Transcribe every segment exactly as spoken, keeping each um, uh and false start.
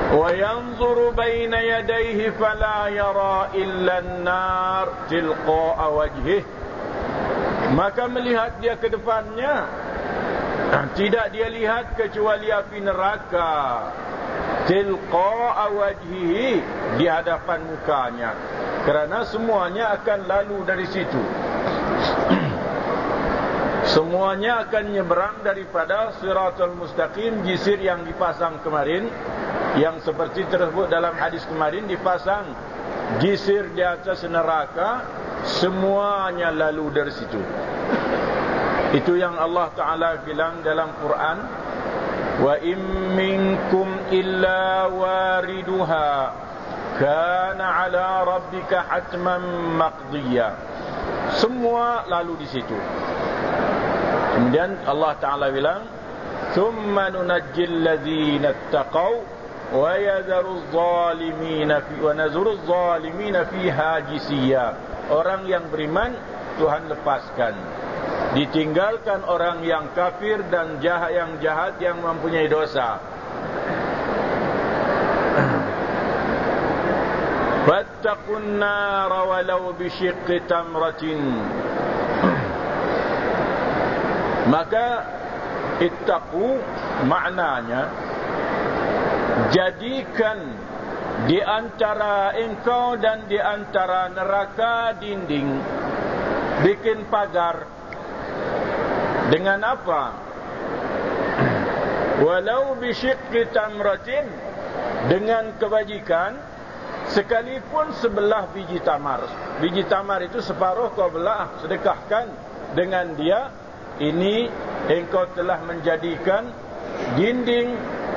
Wa yanzuru baina yadayhi fala yara illa an-nar tilqa'a wajhihi. Maka melihat dia ke depannya, tidak dia lihat kecuali api neraka. Tilqa'a wajhihi, di hadapan mukanya. Kerana semuanya akan lalu dari situ. Semuanya akan nyeberang daripada Siratul Mustaqim, jisir yang dipasang kemarin, yang seperti tersebut dalam hadis kemarin, dipasang jisir di atas neraka, semuanya lalu dari situ. Itu yang Allah Ta'ala bilang dalam Quran, wa in minkum illa wariduha kana ala rabbika hatman maqdiya. Semua lalu di situ. Kemudian Allah Ta'ala bilang, thumma nunajjil ladzina ittaqaw wa yadharu adh-dhalimina fi wa nazuru adh-dhalimina fiha jisiyya. Orang yang beriman Tuhan lepaskan, ditinggalkan orang yang kafir dan jahat, yang jahat yang mempunyai dosa. Fattaqun nar walau bisyiqqi tamratin. Maka ittaqu maknanya, jadikan di antara engkau dan di antara neraka dinding, bikin pagar. Dengan apa? Walau bisyiqqi tamratin, dengan kebajikan sekalipun sebelah biji tamar. Biji tamar itu separuh kau belah, sedekahkan. Dengan dia, ini engkau telah menjadikan dinding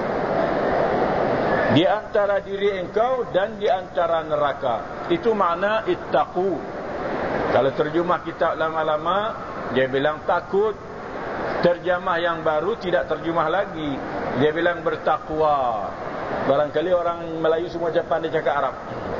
di antara diri engkau dan di antara neraka. Itu makna ittaqu. Kalau terjemah kitab lama-lama, dia bilang takut. Terjemah yang baru tidak terjemah lagi, dia bilang bertakwa. Barangkali orang Melayu semua cepat dia cakap Arab.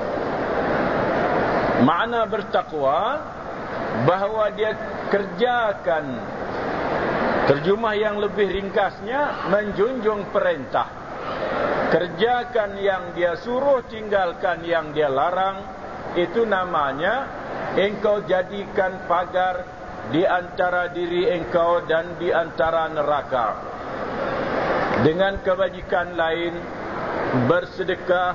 Makna bertakwa, bahawa dia kerjakan. Terjemah yang lebih ringkasnya, menjunjung perintah. Kerjakan yang dia suruh, tinggalkan yang dia larang. Itu namanya engkau jadikan pagar di antara diri engkau dan di antara neraka. Dengan kebajikan lain, bersedekah,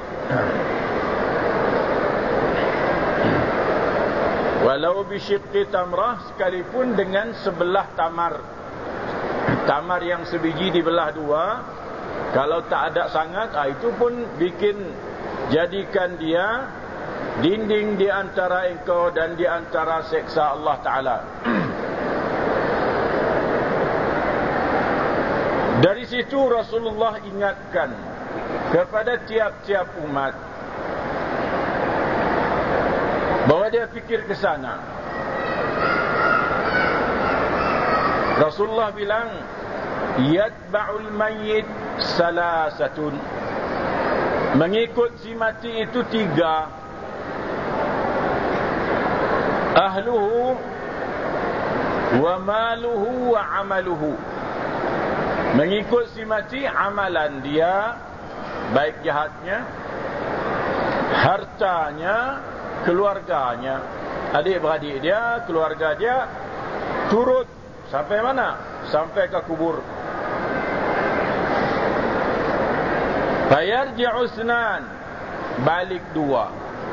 walau bisyiqqi tamrah, sekalipun dengan sebelah tamar. Tamar yang sebiji dibelah dua, kalau tak ada sangat, itu pun bikin, jadikan dia dinding di antara engkau dan di antara seksa Allah Ta'ala. Dari situ Rasulullah ingatkan kepada tiap-tiap umat bahawa dia fikir ke sana. Rasulullah bilang, yatba'ul mayyit salasatun. Mengikut si mati itu tiga. Ahluhu wa maluhu wa amaluhu. Mengikut si mati, amalan dia, baik jahatnya, hartanya, keluarganya, adik-beradik dia, keluarga dia, turut sampai mana? Sampai ke kubur. Fayarji'u isnan, balik dua.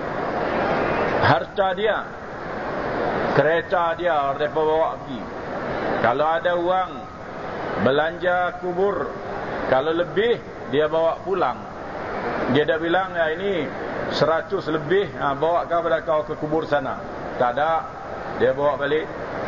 Harta dia, kereta dia, mereka bawa pergi. Kalau ada uang, belanja kubur. Kalau lebih, dia bawa pulang. Dia dah bilang, ya ini seratus lebih, ha, bawa kau pada kau ke kubur sana. Tak ada, dia bawa balik.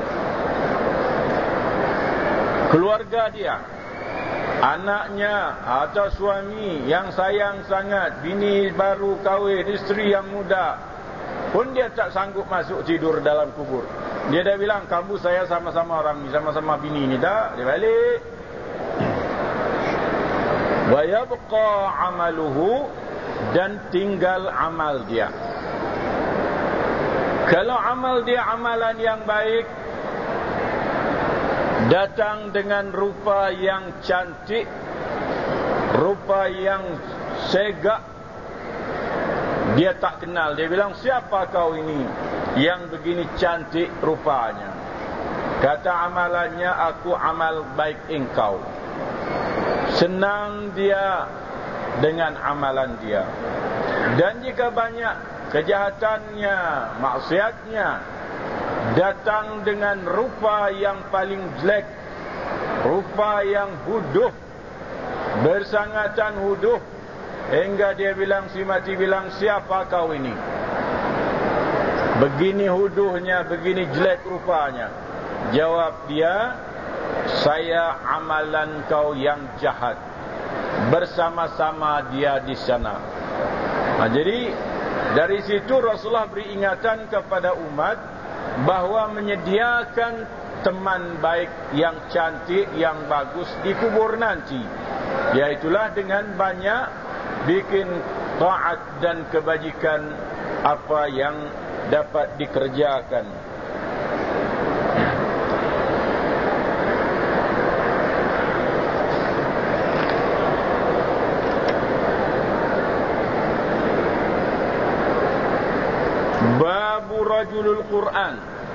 Keluarga dia, anaknya atau suami yang sayang sangat, bini baru kahwin, isteri yang muda, pun dia tak sanggup masuk tidur dalam kubur. Dia dah bilang, kamu saya sama-sama orang ni, sama-sama bini ni. Dah, dia balik. Wa yabqa amaluhu, dan tinggal amal dia. Kalau amal dia amalan yang baik, datang dengan rupa yang cantik, rupa yang segak. Dia tak kenal. Dia bilang, siapa kau ini yang begini cantik rupanya? Kata amalannya, aku amal baik engkau. Senang dia dengan amalan dia. Dan jika banyak kejahatannya, maksiatnya, datang dengan rupa yang paling jelek, rupa yang huduh, bersangatan huduh, hingga dia bilang, si mati bilang, siapa kau ini? Begini huduhnya, begini jelek rupanya. Jawab dia, saya amalan kau yang jahat. Bersama-sama dia di sana. Nah, jadi dari situ Rasulullah beri ingatan kepada umat bahawa menyediakan teman baik yang cantik, yang bagus di kubur nanti, iaitulah dengan banyak bikin taat dan kebajikan apa yang dapat dikerjakan. Babu rajulul Quran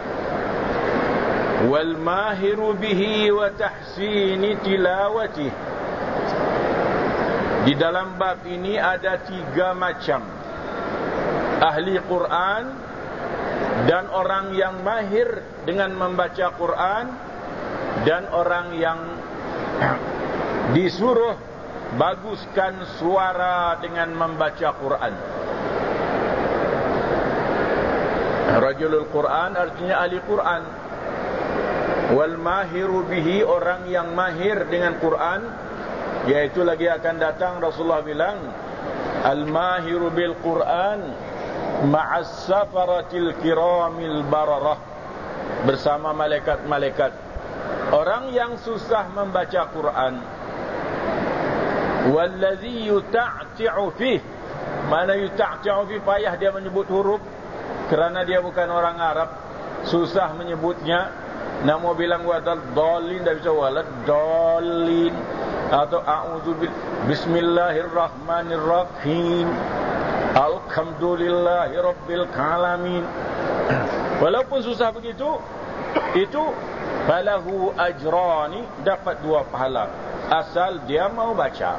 wal mahiru bihi wa tahsini tilawatih. Di dalam bab ini ada tiga macam ahli Quran dan orang yang mahir dengan membaca Quran, dan orang yang disuruh baguskan suara dengan membaca Quran. Rajulul Quran artinya ahli Quran. Wal mahiru bihi, orang yang mahir dengan Quran, yaitu lagi akan datang Rasulullah bilang, al mahiru bil Quran ma'as safaratil kiramil bararah, bersama malaikat-malaikat. Orang yang susah membaca Quran, wallazi yuta'ti'u fih, mana yuta'ti'u fih, payah dia menyebut huruf kerana dia bukan orang Arab, susah menyebutnya. Nak mau bilang wadal dalin, dah bisa walad dalin, atau a'udzu bismillahirrahmanirrahim, alhamdulillahi rabbil alamin. Walaupun susah begitu, itu falahu ajrani, dapat dua pahala, asal dia mau baca.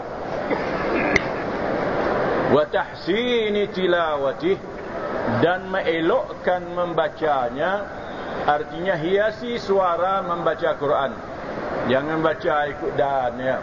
Wa tahsini tilawatih, dan mengelokkan membacanya, artinya hiasi suara membaca Quran. Jangan baca ikut dan ya.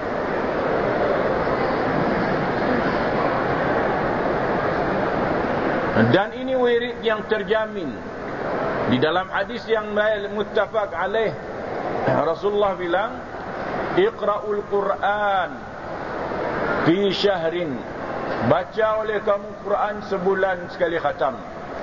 Dan ini wirid yang terjamin. Di dalam hadis yang muttafaq alaih, Rasulullah bilang, Iqra'ul Quran fi syahrin, baca oleh kamu Quran sebulan sekali khatam.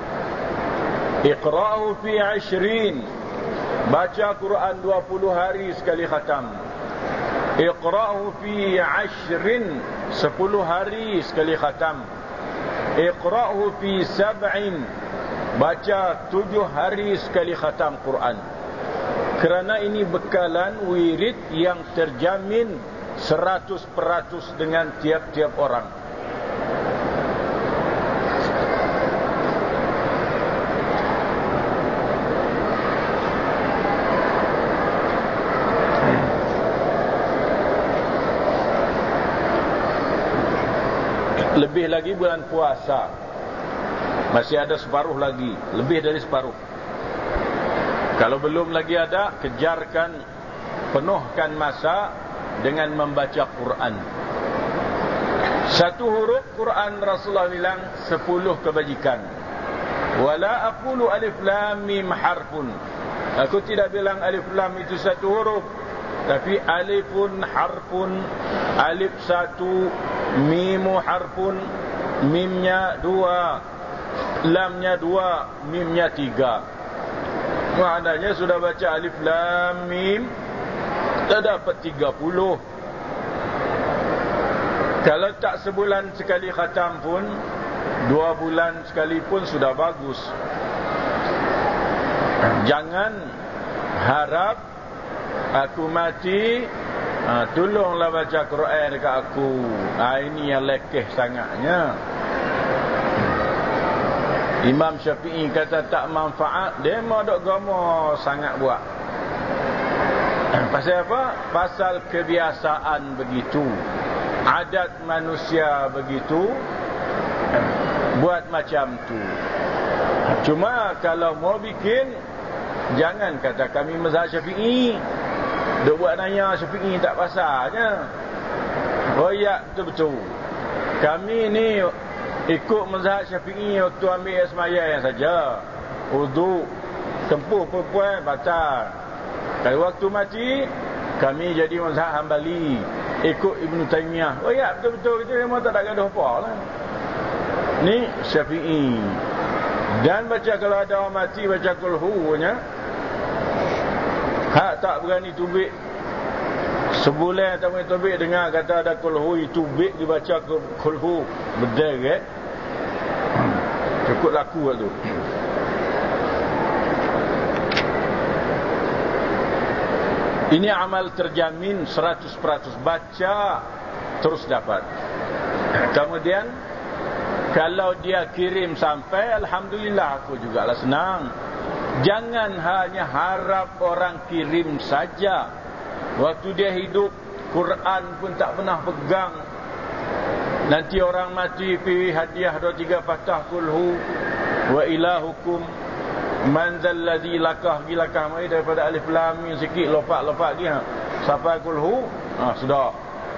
Iqra'u fi ashrin, baca Quran dua puluh hari sekali khatam. Iqra'u fi ashrin, sepuluh hari sekali khatam. Iqra'u fi sab'in, baca tujuh hari sekali khatam Quran. Kerana ini bekalan wirid yang terjamin seratus peratus dengan tiap-tiap orang. Lebih lagi bulan puasa, masih ada separuh lagi, lebih dari separuh. Kalau belum lagi ada, kejarkan, penuhkan masa dengan membaca Quran. Satu huruf Quran Rasulullah bilang sepuluh kebajikan. Wala aqulu alif lam mim harfun, aku tidak bilang alif lam itu satu huruf, tapi alifun harfun, alif satu, mimu harfun, mimnya dua, lamnya dua, mimnya tiga. Maknanya sudah baca alif lam mim, dah dapat tiga puluh. Kalau tak sebulan sekali khatam pun, dua bulan sekali pun sudah bagus. Jangan harap aku mati ha, tolonglah baca Quran dekat aku. Ha, ini yang lekeh sangatnya. Imam Syafi'i kata tak manfaat, dia mau dok gomo sangat buat. Pasal apa? Pasal kebiasaan begitu, adat manusia begitu, buat macam tu. Cuma kalau mau bikin, jangan kata kami mazhab Syafi'i, dok buat nanya Syafi'i tak pasalnya. Oh ya, betul-betul kami ni ikut mazhab Syafi'i waktu ambil sembahyang saja. Wudu, tempuh perempuan batal. Kalau waktu mati, kami jadi mazhab Hambali, ikut Ibn Taymiyah. Oh ya, betul-betul kita memang tak ada gaduh apa lah. Ni Syafi'i. Dan baca kalau ada orang mati baca kulhu nya. Hak tak berani tubik. Sebulan tak boleh tubik dengar kata ada kulhu, tubik dibaca kulhu. Berderet. Cukup laku lah tu. Ini amal terjamin seratus peratus. Baca terus dapat. Kemudian kalau dia kirim sampai, alhamdulillah, aku juga lah senang. Jangan hanya harap orang kirim saja. Waktu dia hidup, Quran pun tak pernah pegang. Nanti orang mati pi hadiah dua tiga patah kulhu wa ilahukum man zalladzi lakah gilakah mai daripada alif lam mim sikit lopak-lopak dia sampai kulhu, ah sudah.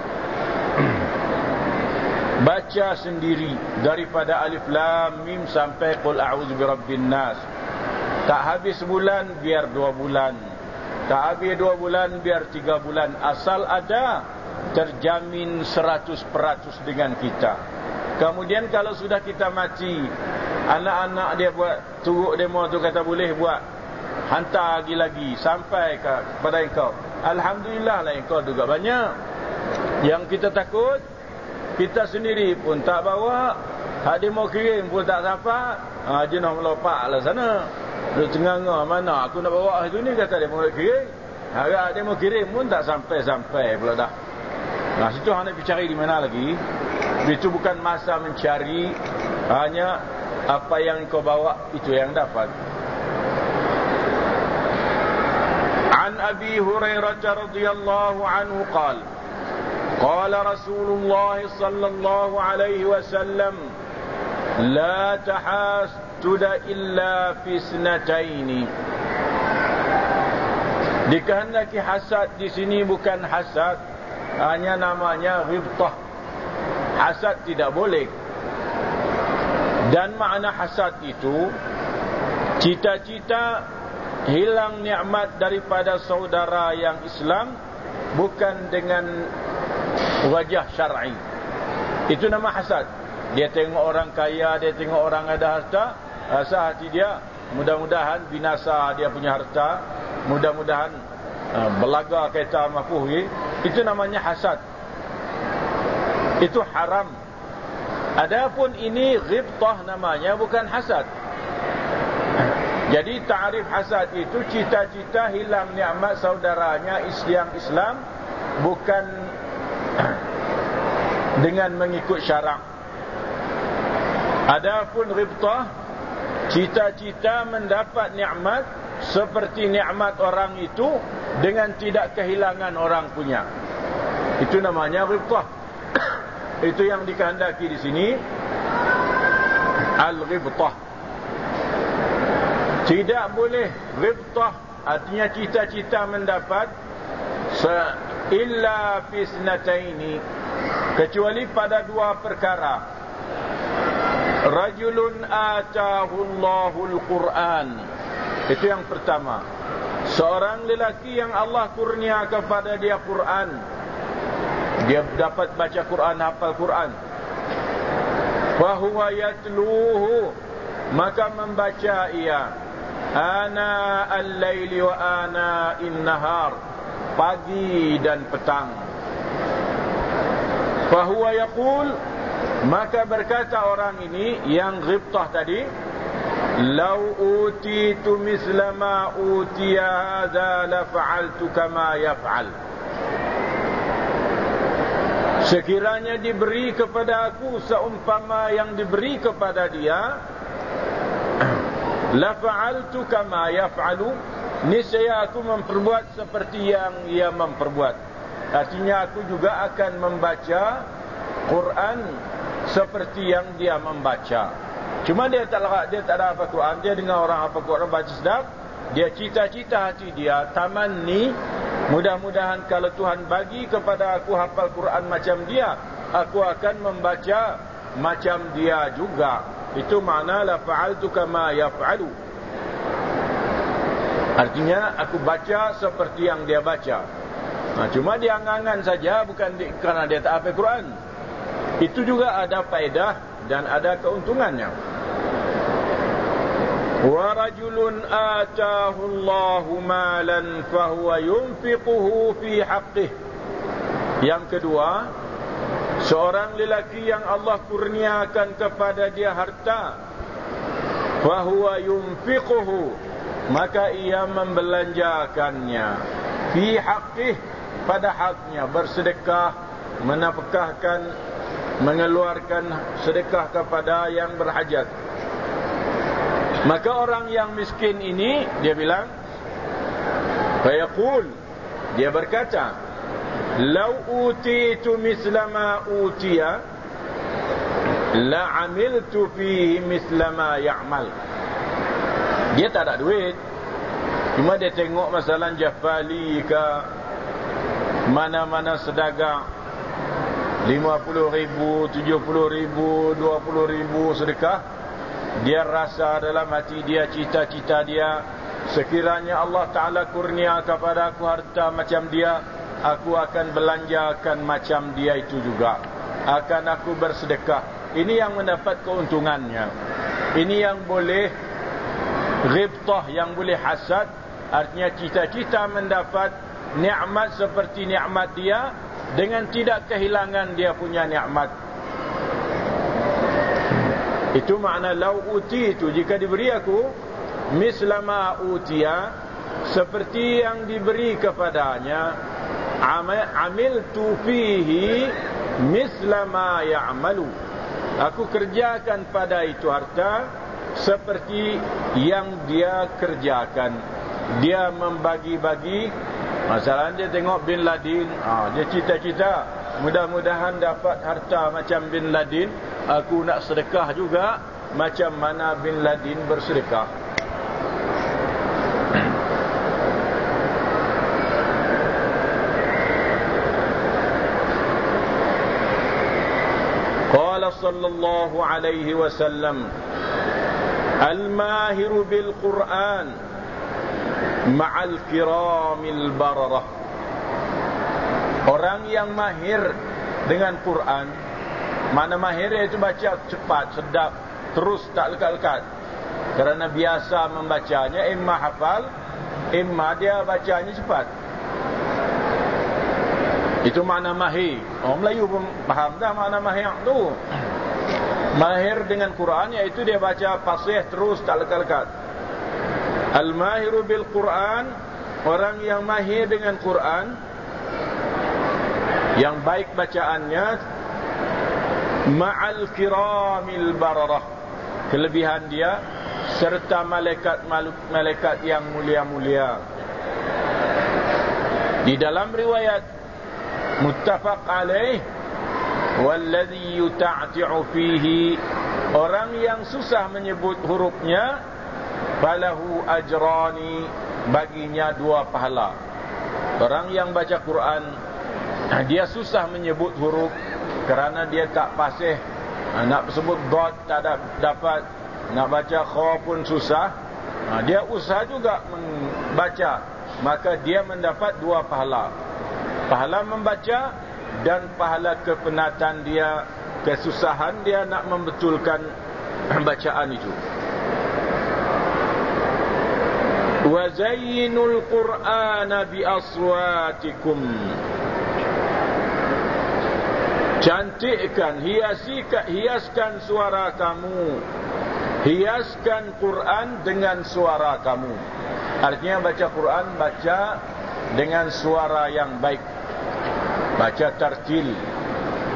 Baca sendiri daripada alif lam mim sampai qul a'udzu birabbin nas. Tak habis sebulan biar dua bulan. Tak habis dua bulan biar tiga bulan. Asal ada, terjamin seratus peratus dengan kita. Kemudian kalau sudah kita mati, anak-anak dia buat turuk demo tu kata boleh buat, hantar lagi-lagi sampai kepada engkau. Alhamdulillah lah engkau juga banyak. Yang kita takut, kita sendiri pun tak bawa, hak dia mau kirim pun tak dapat. Ha, dia nak melopak lah sana. Dia tengah-tengah mana aku nak bawa itu ni, kata dia mau kirim. Harap dia mau kirim pun tak sampai-sampai pula dah. Nah, situ hang nak cari di mana lagi? Itu bukan masa mencari, hanya apa yang kau bawa itu yang dapat. An Abi Hurairah radhiyallahu anhu qala qala Rasulullah sallallahu alaihi wasallam la tahasud illa fi snataini. Dikehendaki hasad di sini bukan hasad, hanya namanya ghibtah. Hasad tidak boleh. Dan makna hasad itu cita-cita hilang nikmat daripada saudara yang Islam bukan dengan wajah syar'i. Itu nama hasad. Dia tengok orang kaya, dia tengok orang ada harta, rasa hati dia mudah-mudahan binasa dia punya harta, mudah-mudahan uh, belaga kereta mafuh. Itu namanya hasad. Itu haram. Adapun ini ghibtah namanya, bukan hasad. Jadi ta'rif hasad itu cita-cita hilang nikmat saudaranya yang Islam bukan dengan mengikut syarak. Adapun ghibtah, cita-cita mendapat nikmat seperti nikmat orang itu dengan tidak kehilangan orang punya. Itu namanya ghibtah. Itu yang dikehendaki di sini, al-ghibtah. Tidak boleh ghibtah, artinya cita-cita mendapat illa fi snataini, kecuali pada dua perkara. Rajulun atahu Allahul Quran. Itu yang pertama. Seorang lelaki yang Allah kurnia kepada dia Quran. Dia dapat baca Quran, hafal Quran. Fa huwa yatluhu, maka membaca ia ana al-laili wa ana in-nahar, pagi dan petang. Fa huwa yaqul, maka berkata orang ini yang ghibtah tadi, lau utitu misla ma utiya hadza la fa'altu kama yaf'al. sekiranya diberi kepada aku seumpama yang diberi kepada dia, la fa'altu kama yaf'alu, niscaya aku memperbuat seperti yang ia memperbuat. Artinya aku juga akan membaca Quran seperti yang dia membaca. Cuma dia tak dia tak ada hafal Quran, dia dengar orang hafal Quran baca sedap, dia cita-cita hati dia, tamanni, mudah-mudahan kalau Tuhan bagi kepada aku hafal Quran macam dia, aku akan membaca macam dia juga. Itu makna la fa'altu kama yaf'alu. Artinya aku baca seperti yang dia baca. Nah, cuma dia angan-angan saja, bukan di, kerana dia tak hafal Quran. Itu juga ada faedah dan ada keuntungannya. Wa rajulun ataahu Allahu malan fahuwa yunfiquhu fi haqqihi. Yang kedua, seorang lelaki yang Allah kurniakan kepada dia harta, fahuwa yunfiquhu, maka ia membelanjakannya, fi haqqihi, pada haknya, bersedekah, menafkahkan, mengeluarkan sedekah kepada yang berhajat. Maka orang yang miskin ini, dia bilang, fayaqul, dia berkata, lau utitu misla ma utiya la amiltu fihi misla ma ya'mal. Dia tak ada duit, cuma dia tengok masalah Jafali ke mana-mana sedagang, lima puluh ribu, tujuh puluh ribu, dua puluh ribu sedekah. Dia rasa dalam hati dia, cita-cita dia, sekiranya Allah Ta'ala kurnia kepada aku harta macam dia, aku akan belanjakan macam dia itu juga, akan aku bersedekah. Ini yang mendapat keuntungannya. Ini yang boleh ghibtah, yang boleh hasad. Artinya cita-cita mendapat nikmat seperti nikmat dia, dengan tidak kehilangan dia punya nikmat. Itu makna lau uti itu, jika diberi aku mislama utia, seperti yang diberi kepadanya, amiltu fihi mislama ya'malu, aku kerjakan pada itu harta seperti yang dia kerjakan. Dia membagi-bagi. Masalahnya dia tengok Bin Laden, ha, dia cita-cita, mudah-mudahan dapat harta macam Bin Laden, aku nak sedekah juga macam mana Bin Laden bersedekah. Qala sallallahu alaihi wasallam, al-mahiru bil Qur'an ma'al kiramil bararah. Orang yang mahir dengan Quran, mana mahir itu baca cepat, sedap, terus tak lekat-lekat, kerana biasa membacanya, imma hafal, imma dia bacanya cepat. Itu makna mahir. Orang Melayu pun faham dah makna mahir tu. Mahir dengan Quran iaitu dia baca fasih terus, tak lekat-lekat. Al-mahiru bil Quran, orang yang mahir dengan Quran, yang baik bacaannya, ma'al kiramil bararah, kelebihan dia serta malaikat-malaikat yang mulia-mulia. Di dalam riwayat muttafaq alaih, walladhi yuta'ti'u fihi, orang yang susah menyebut hurufnya, falahu ajrani, baginya dua pahala. Orang yang baca Quran, dia susah menyebut huruf kerana dia tak fasih, nak sebut dot tak dapat, nak baca kha pun susah. Dia usaha juga membaca, maka dia mendapat dua pahala. Pahala membaca dan pahala kepenatan dia, kesusahan dia nak membetulkan bacaan itu. Wa zayyinul Qur'ana bi aswatikum, cantikkan, hiasi, hiaskan suara kamu, hiaskan Quran dengan suara kamu. Artinya baca Quran, baca dengan suara yang baik, baca tartil,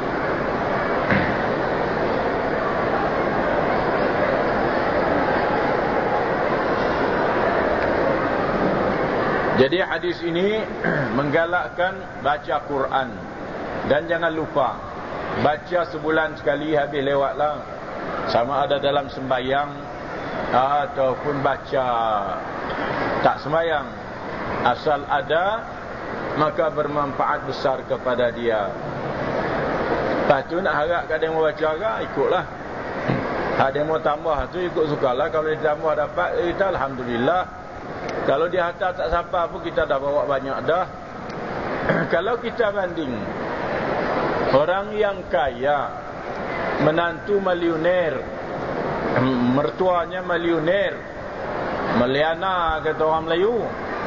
Jadi hadis ini menggalakkan baca Quran. Dan jangan lupa, baca sebulan sekali habis lewatlah. Sama ada dalam sembahyang ataupun baca tak sembahyang, asal ada, maka bermanfaat besar kepada dia. Lepas tu nak harap ada yang mau baca agak, ikutlah. Ada yang mau tambah tu ikut sukalah. Kalau dia tambah dapat, kita alhamdulillah. Kalau dia hantar tak sampai pun kita dah bawa banyak dah. Kalau kita banding orang yang kaya, menantu milioner, mertuanya milioner, meliana kata orang Melayu.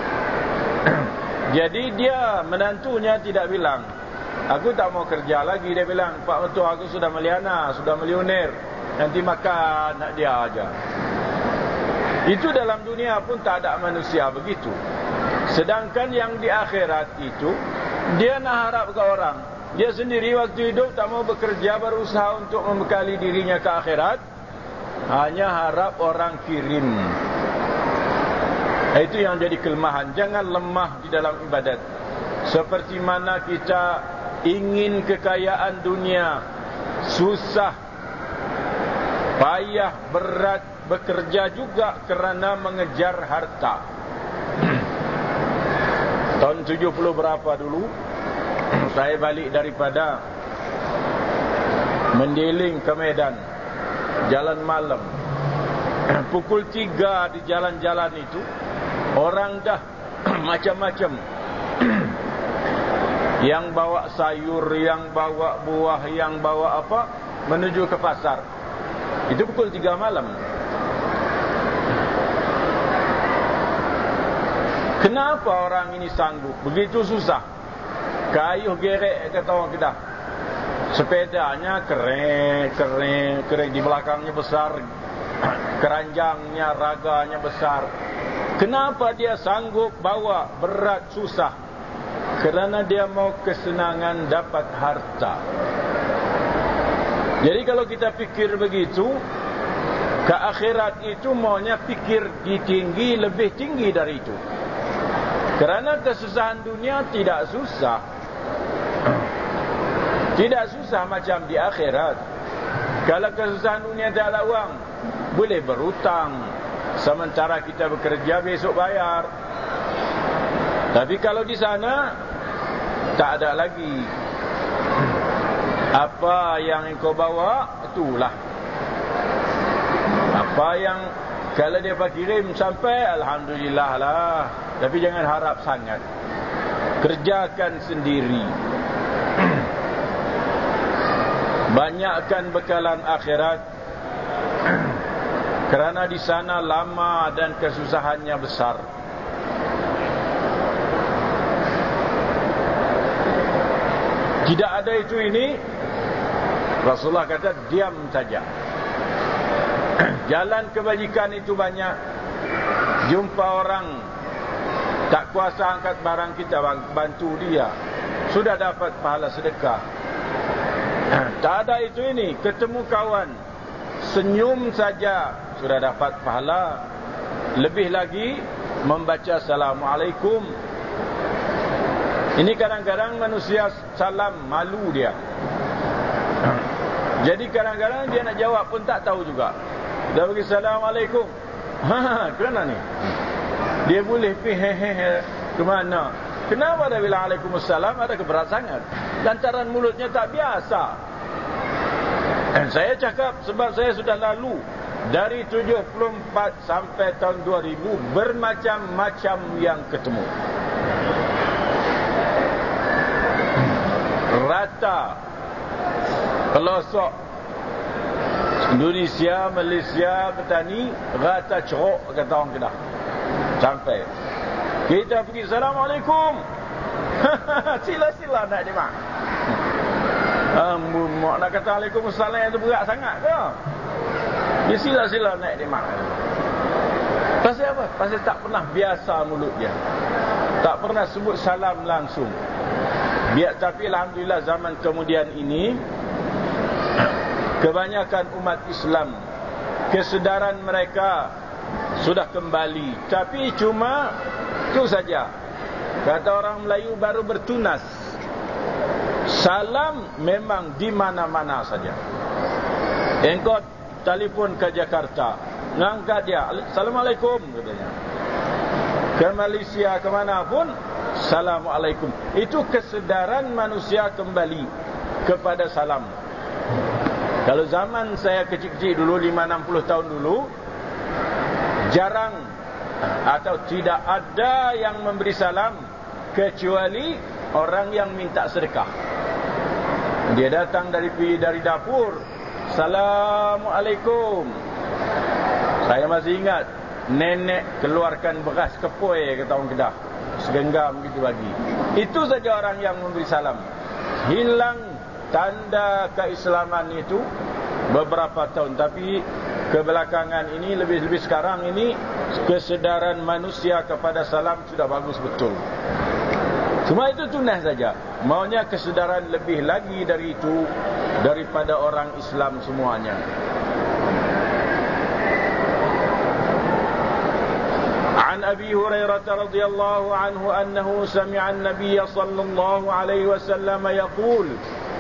Jadi dia, menantunya tidak bilang, aku tak mau kerja lagi. Dia bilang, pak mertua aku sudah meliana, sudah milioner, nanti makan nak dia aja. Itu dalam dunia pun tak ada manusia begitu. Sedangkan yang di akhirat itu, dia nak harap ke orang. Dia sendiri waktu hidup tak mau bekerja, berusaha untuk membekali dirinya ke akhirat, hanya harap orang kirim. Itu yang jadi kelemahan. Jangan lemah di dalam ibadat. Seperti mana kita ingin kekayaan dunia, susah, payah, berat, bekerja juga kerana mengejar harta. Tahun tujuh puluh berapa dulu, saya balik daripada mendeling ke Medan, jalan malam. Pukul tiga di jalan-jalan itu, orang dah macam-macam. Yang bawa sayur, yang bawa buah, yang bawa apa, menuju ke pasar. Itu pukul tiga malam. Kenapa orang ini sanggup? Begitu susah. Kayuh gerek kata orang Kedah. Sepedanya keren, keren, keren. Di belakangnya besar, keranjangnya, raganya besar. Kenapa dia sanggup bawa berat, susah? Kerana dia mau kesenangan dapat harta. Jadi kalau kita fikir begitu, ke akhirat itu maunya fikir ditinggi, lebih tinggi dari itu. Kerana kesusahan dunia tidak susah. Tidak susah macam di akhirat. Kalau kesusahan dunia tak ada wang, boleh berhutang. Sementara kita bekerja besok bayar. Tapi kalau di sana tak ada lagi. Apa yang engkau bawa, itulah. Apa yang kalau dia kirim sampai, alhamdulillah lah. Tapi jangan harap sangat. Kerjakan sendiri. Banyakkan bekalan akhirat. Kerana di sana lama dan kesusahannya besar. Tidak ada itu ini, Rasulullah kata diam saja. Jalan kebajikan itu banyak. Jumpa orang tak kuasa angkat barang kita, bantu dia, sudah dapat pahala sedekah. Tak ada itu ini, ketemu kawan, senyum saja sudah dapat pahala. Lebih lagi membaca Assalamualaikum. Ini kadang-kadang manusia salam malu dia. Jadi kadang-kadang dia nak jawab pun tak tahu juga. Dah bagi Assalamualaikum. Ha, kerana ni dia boleh pergi hehehe ke mana? Kenapa dia bilang Waalaikumsalam? Ada keberat sangat. Lantaran mulutnya tak biasa. Dan saya cakap sebab saya sudah lalu dari tujuh puluh empat sampai tahun dua ribu, bermacam-macam yang ketemu. Rata pelosok Indonesia, Malaysia, petani, rata ceruk kata orang Kedah. Sampai kita pergi Assalamualaikum. Sila-sila nak jemaah. Um, mak nak kata Waalaikumsalam itu berat sangat ke? Dia sila-sila naik jemaah. Pasal apa? Pasal tak pernah biasa mulut dia. Tak pernah sebut salam langsung. Biar, tapi alhamdulillah zaman kemudian ini kebanyakan umat Islam kesedaran mereka sudah kembali. Tapi cuma itu saja. Kata orang Melayu baru bertunas. Salam memang di mana-mana saja. Engkau telefon ke Jakarta, ngangkat dia, Assalamualaikum katanya. Ke Malaysia, kemana pun, Assalamualaikum. Itu kesedaran manusia kembali kepada salam. Kalau zaman saya kecil-kecil dulu, lima enam puluh tahun dulu, jarang atau tidak ada yang memberi salam kecuali orang yang minta sedekah. Dia datang dari dari dapur, Assalamualaikum. Saya masih ingat, nenek keluarkan beras kepoi, kata orang Kedah, segenggam gitu bagi. Itu saja orang yang memberi salam. Hilang tanda keislaman itu beberapa tahun, tapi kebelakangan ini, lebih-lebih sekarang ini, kesedaran manusia kepada salam sudah bagus betul. Cuma itu tunas saja. Maunya kesedaran lebih lagi dari itu, daripada orang Islam semuanya. An Abi Hurairah radhiyallahu anhu annahu sami'a an-nabiy sallallahu alaihi wasallam yaqul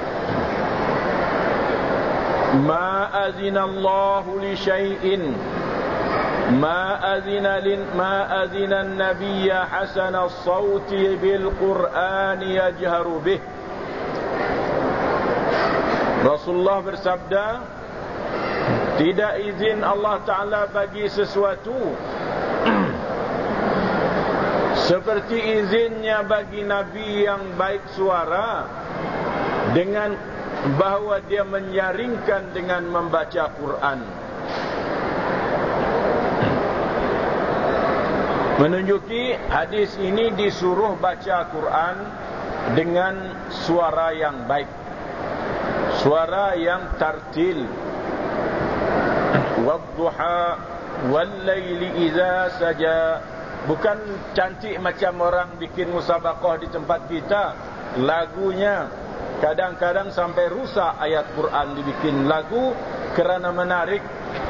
Ma azina Allah li syai'in Ma azina lin ma azina an-nabiy hasan as-sauti bil Qur'an yajharu bih. Rasulullah bersabda, tidak izin Allah Ta'ala bagi sesuatu seperti izinnya bagi Nabi yang baik suara, dengan bahawa dia menyaringkan dengan membaca Quran. Menunjuki hadis ini disuruh baca Quran dengan suara yang baik, suara yang tartil. Wadduha wal-laili idza saja. Bukan cantik macam orang bikin musabaqah di tempat kita, lagunya kadang-kadang sampai rusak. Ayat Quran dibikin lagu kerana menarik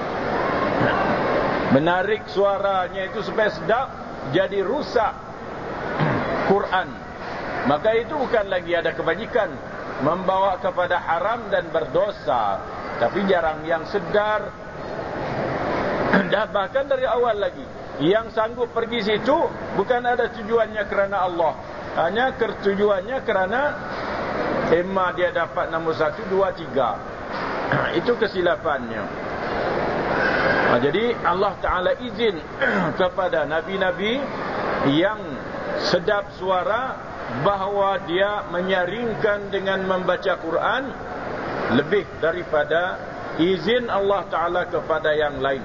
Menarik suaranya itu supaya sedap, jadi rusak Quran. Maka itu bukan lagi ada kebajikan, membawa kepada haram dan berdosa. Tapi jarang yang sedar. Dah bahkan dari awal lagi, yang sanggup pergi situ bukan ada tujuannya kerana Allah, hanya tujuannya kerana emma dia dapat nombor satu, dua, tiga. Itu kesilapannya. Nah, jadi Allah Ta'ala izin kepada Nabi-Nabi yang sedap suara, bahawa dia menyaringkan dengan membaca Quran lebih daripada izin Allah Ta'ala kepada yang lain.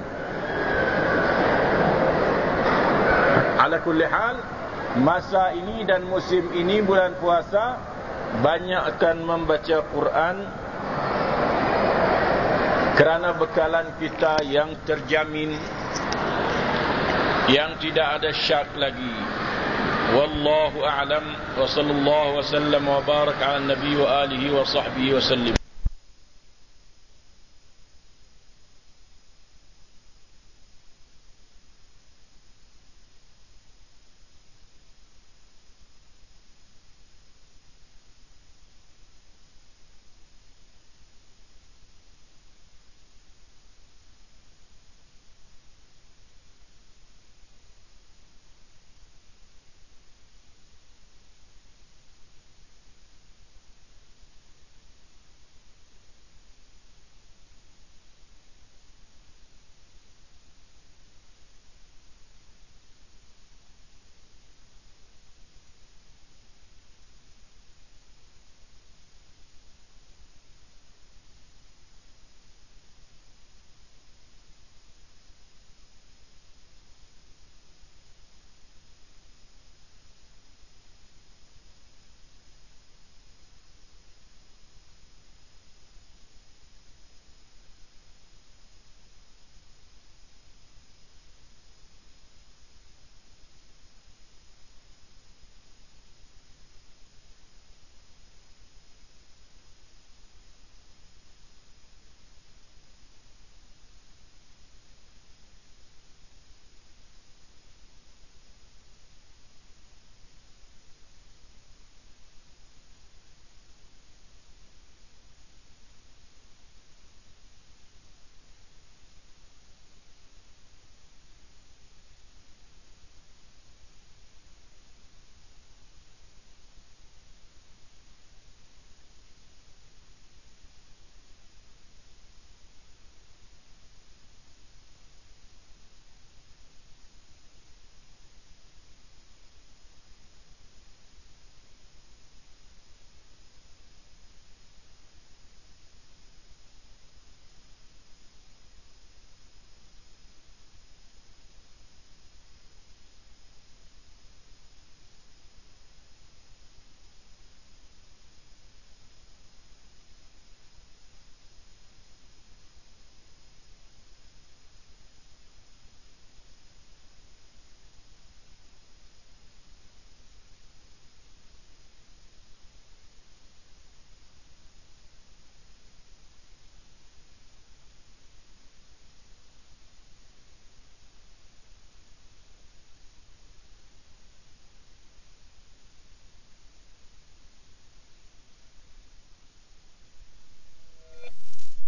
Ala kulli hal, masa ini dan musim ini, bulan puasa, banyakkan membaca Quran kerana bekalan kita yang terjamin, yang tidak ada syak lagi. Wallahu a'lam wa sallallahu wa sallam wa barak ala nabi wa alihi wa sahbihi wa sallim.